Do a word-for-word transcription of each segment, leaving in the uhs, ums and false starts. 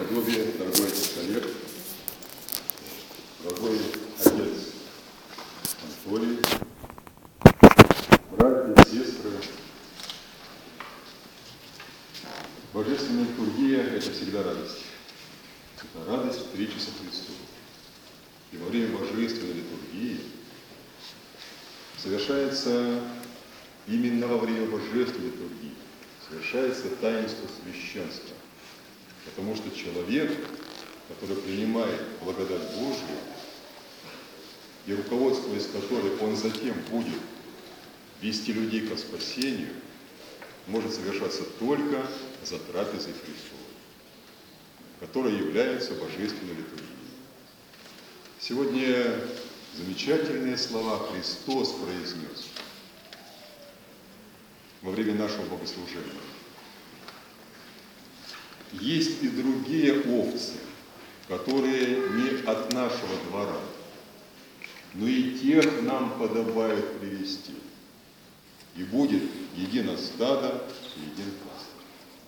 преподобие, дорогой отец Олег, дорогой отец Анатолий, братья, сестры. Божественная литургия – это всегда радость. Это радость встречи со Христом. И во время божественной литургии совершается именно во время божественной литургии совершается таинство священства. Потому что человек, который принимает благодать Божию, и руководствуясь которой он затем будет вести людей ко спасению, может совершаться только за трапезой Христовой, которая является божественной литургией. Сегодня замечательные слова Христос произнес во время нашего богослужения. Есть и другие овцы, которые не от нашего двора, но и тех нам подобает привести. И будет едино стадо, един пастырь.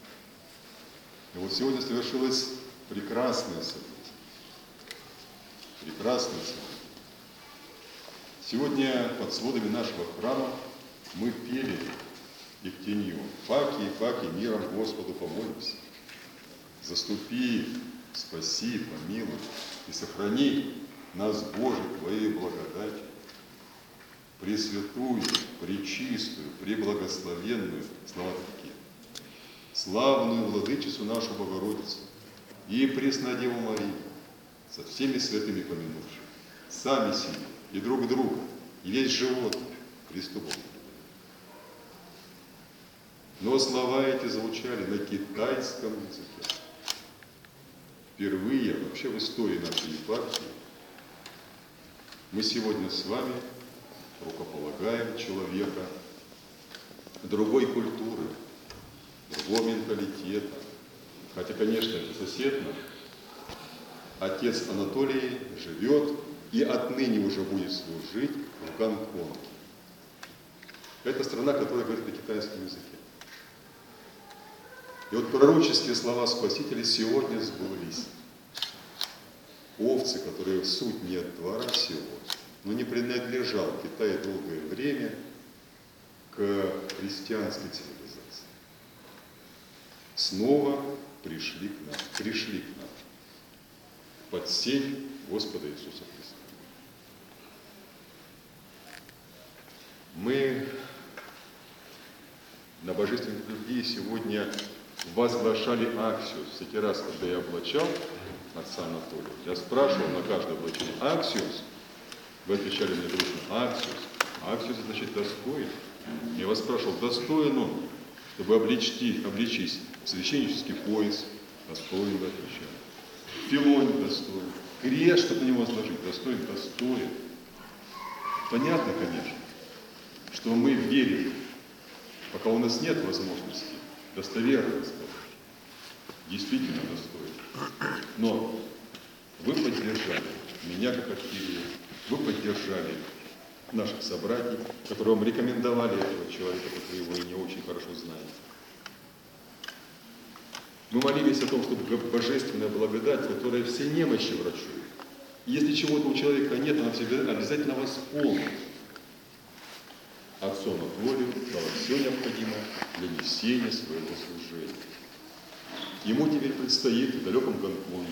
И вот сегодня совершилось прекрасное событие. Прекрасное событие. Сегодня под сводами нашего храма мы пели Ектенью. Паки и паки миром Господу помолимся. Заступи, спаси, помилуй и сохрани нас, Боже, Твоей благодатью, пресвятую, пречистую, преблагословенную, слава Тебе, славную владычицу нашу Богородицу и Преснодеву Марию, со всеми святыми помянувши, сами себе и друг друга, и весь живот Христу Богу. Но слова эти звучали на китайском языке. Впервые вообще в истории нашей епархии мы сегодня с вами рукополагаем человека другой культуры, другого менталитета. Хотя, конечно, это сосед наш, отец Анатолий, живет и отныне уже будет служить в Гонконге. Это страна, которая говорит на китайском языке. И вот пророческие слова Спасителя сегодня сбылись. Овцы, которые суть не от двора сего, но не принадлежал Китай долгое время к христианской цивилизации, снова пришли к нам, пришли к нам под сень Господа Иисуса Христа. Мы на божественной литургии сегодня возглашали аксиос. Всякий раз, когда я облачал отца Анатолия, я спрашивал на каждое облачение: аксиос? Вы отвечали мне дружно: аксиос. Аксиос значит достоин. Я вас спрашивал, достоин он, чтобы облечь, облечись в священнический пояс? Достоин, вы отвечали. Филонь достоин. Крест, чтобы на него сложить, достоин, достоин. Понятно, конечно, что мы верим, пока у нас нет возможности достоверно сказать, действительно достоин. Но вы поддержали меня как архиерея, вы поддержали наших собратьев, которые вам рекомендовали этого человека, который его и не очень хорошо знаете. Мы молились о том, чтобы божественная благодать, которая все немощи врачует. Если чего-то у человека нет, она обязательно восполнит. Отцу Анатолию дала все необходимое для несения своего служения. Ему теперь предстоит в далеком Гонконге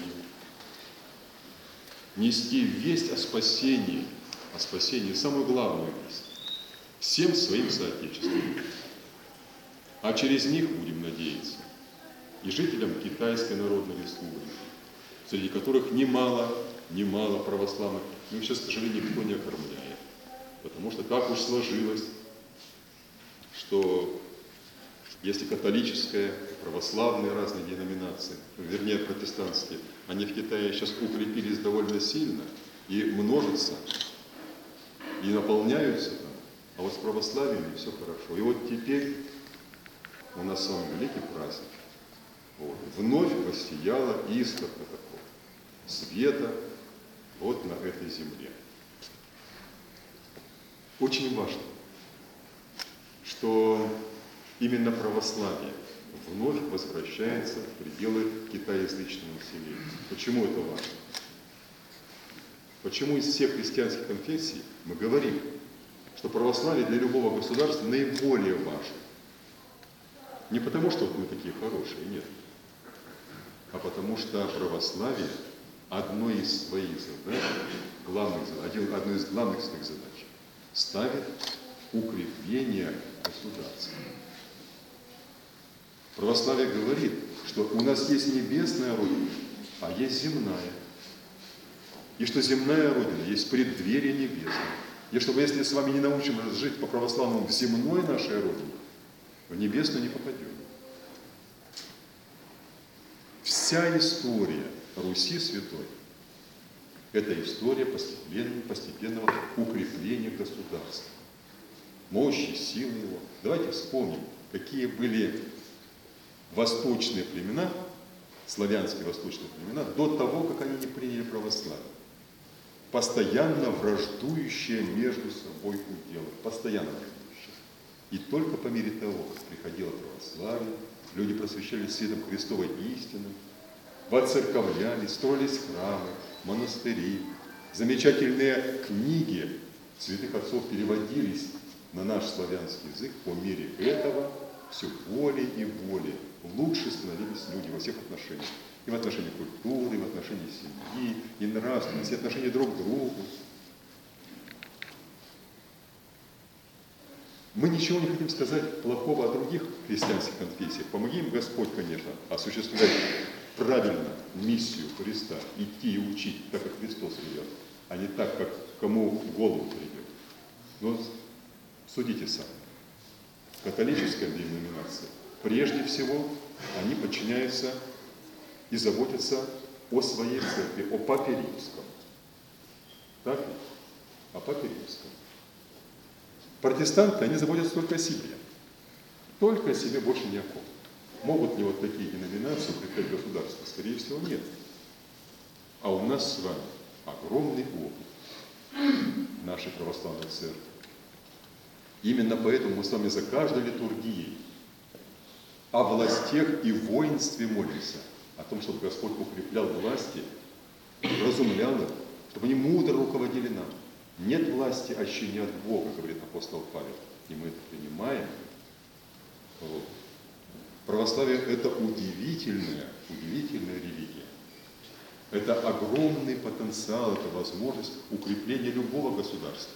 нести весть о спасении, о спасении, самую главную весть, всем своим соотечественникам. А через них, будем надеяться, и жителям Китайской Народной Республики, среди которых немало, немало православных, но их сейчас, к сожалению, никто не окормляет. Потому что так уж сложилось, что если католическая, православные разные деноминации, вернее протестантские, они в Китае сейчас укрепились довольно сильно и множатся, и наполняются там, а вот с православием все хорошо. И вот теперь у нас с вами великий праздник. Вот. Вновь воссияла искорка такого света вот на этой земле. Очень важно, что именно православие вновь возвращается в пределы китаеязычного населения. Почему это важно? Почему из всех христианских конфессий мы говорим, что православие для любого государства наиболее важно? Не потому, что вот мы такие хорошие, нет. А потому что православие одно из своих задач, главных, один, одну из главных своих задач, ставит укрепление государства. Православие говорит, что у нас есть небесная Родина, а есть земная. И что земная Родина есть преддверие небесное. И чтобы если с вами не научим жить по-православному в земной нашей Родине, в небесную не попадем. Вся история Руси Святой – это история постепенного, постепенного укрепления государства, мощи, силы его. Давайте вспомним, какие были восточные племена, славянские восточные племена, до того, как они не приняли православие. Постоянно враждующие между собой уделы, постоянно враждующие. И только по мере того, как приходило православие, люди просвещались светом Христовой истины, воцерковлялись, строились храмы, монастыри, замечательные книги святых отцов переводились на наш славянский язык. По мере этого все более и более лучше становились люди во всех отношениях. И в отношении культуры, и в отношении семьи, и нравственности, и в отношении друг к другу. Мы ничего не хотим сказать плохого о других христианских конфессиях. Помоги им Господь, конечно, осуществлять правильно миссию Христа, идти и учить так, как Христос ведет, а не так, как кому в голову придет. Но судите сами. Католическая деноминация, прежде всего, они подчиняются и заботятся о своей церкви, о Папе Римском. Так ли? О Папе Римском. Протестанты, они заботятся только о себе. Только о себе, больше ни о ком. Могут ли вот такие деноминации укреплять государство? Скорее всего, нет. А у нас с вами огромный опыт нашей православной церкви. Именно поэтому мы с вами за каждой литургией о властях и воинстве молимся, о том, чтобы Господь укреплял власти, разумлял их, чтобы они мудро руководили нам. Нет власти, аще не от Бога, говорит апостол Павел. И мы это принимаем. Вот. Православие – это удивительная, удивительная религия. Это огромный потенциал, это возможность укрепления любого государства.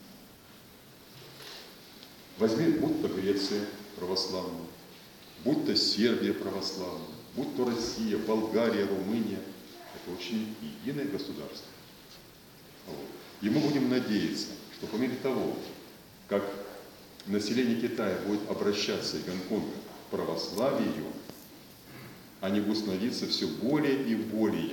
Возьми, будь то Греция православная, будь то Сербия православная, будь то Россия, Болгария, Румыния. Это очень единое государство. Вот. И мы будем надеяться, что по мере того, как население Китая будет обращаться и Гонконга к православию, они будут становиться все более и более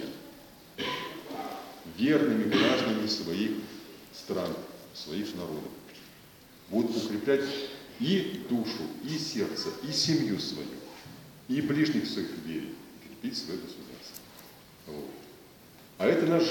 верными гражданами своих стран, своих народов. Будут укреплять и душу, и сердце, и семью свою, и ближних своих в вере, и крепить свое государство. Вот. А это наш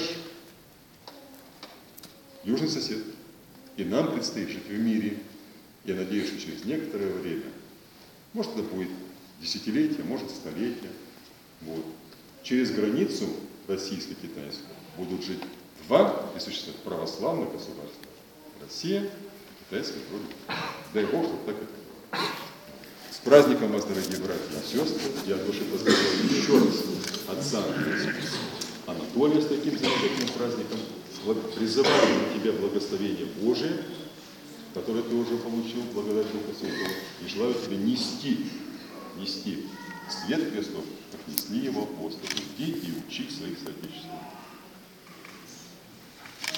южный сосед. И нам предстоит жить в мире. Я надеюсь, что через некоторое время, может, это будет десятилетие, может, столетие, вот, через границу российско-китайскую будут жить два, и существуют православных государства. Россия, Китайская Родина. Дай Бог, чтобы так это было. С праздником вас, дорогие братья и сестры. Я от души поздравляю еще раз отца Анатолия с таким замечательным праздником. Призываю на тебя благословение Божие, которое ты уже получил, благодать Духа Святого, и желаю тебе нести, нести свет Христов, как несли его апостолы. Иди и учи своих соотечественников.